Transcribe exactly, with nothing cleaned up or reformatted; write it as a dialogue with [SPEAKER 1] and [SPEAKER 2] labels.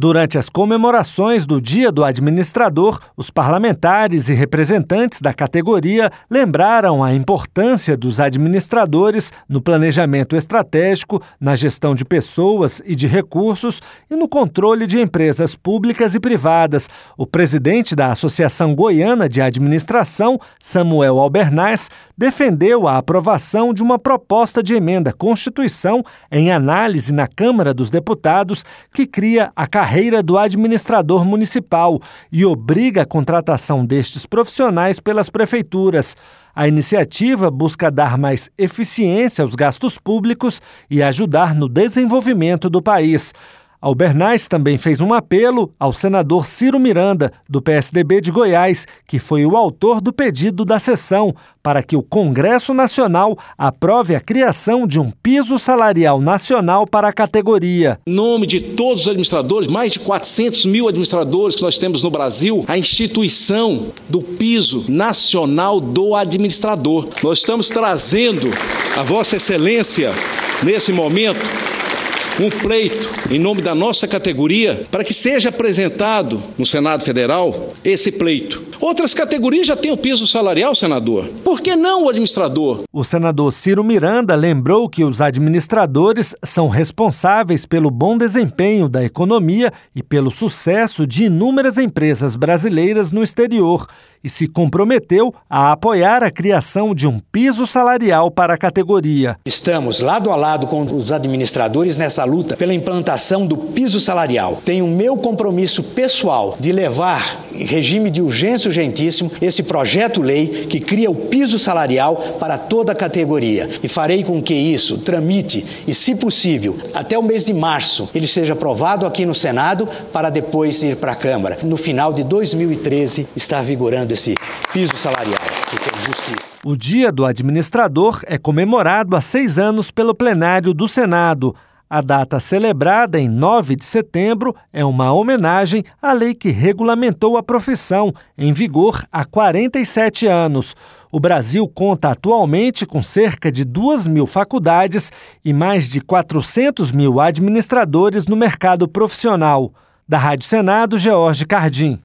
[SPEAKER 1] Durante as comemorações do Dia do Administrador, os parlamentares e representantes da categoria lembraram a importância dos administradores no planejamento estratégico, na gestão de pessoas e de recursos e no controle de empresas públicas e privadas. O presidente da Associação Goiana de Administração, Samuel Albernaz, defendeu a aprovação de uma proposta de emenda à Constituição em análise na Câmara dos Deputados que cria a carreira do administrador municipal e obriga a contratação destes profissionais pelas prefeituras. A iniciativa busca dar mais eficiência aos gastos públicos e ajudar no desenvolvimento do país. Albernaz também fez um apelo ao senador Ciro Miranda, do P S D B de Goiás, que foi o autor do pedido da sessão, para que o Congresso Nacional aprove a criação de um piso salarial nacional para a categoria.
[SPEAKER 2] Em nome de todos os administradores, mais de quatrocentos mil administradores que nós temos no Brasil, a instituição do piso nacional do administrador. Nós estamos trazendo a Vossa Excelência, nesse momento, um pleito em nome da nossa categoria para que seja apresentado no Senado Federal esse pleito. Outras categorias já têm o piso salarial, senador. Por que não o administrador?
[SPEAKER 1] O senador Ciro Miranda lembrou que os administradores são responsáveis pelo bom desempenho da economia e pelo sucesso de inúmeras empresas brasileiras no exterior e se comprometeu a apoiar a criação de um piso salarial para a categoria.
[SPEAKER 3] Estamos lado a lado com os administradores nessa luta pela implantação do piso salarial. Tenho o meu compromisso pessoal de levar em regime de urgência urgentíssimo esse projeto-lei que cria o piso salarial para toda a categoria. E farei com que isso tramite e, se possível, até o mês de março, ele seja aprovado aqui no Senado para depois ir para a Câmara. No final de dois mil e treze está vigorando esse piso salarial, que tem justiça.
[SPEAKER 1] O Dia do Administrador é comemorado há seis anos pelo plenário do Senado. A data celebrada em nove de setembro é uma homenagem à lei que regulamentou a profissão, em vigor há quarenta e sete anos. O Brasil conta atualmente com cerca de duas mil faculdades e mais de quatrocentos mil administradores no mercado profissional. Da Rádio Senado, George Cardim.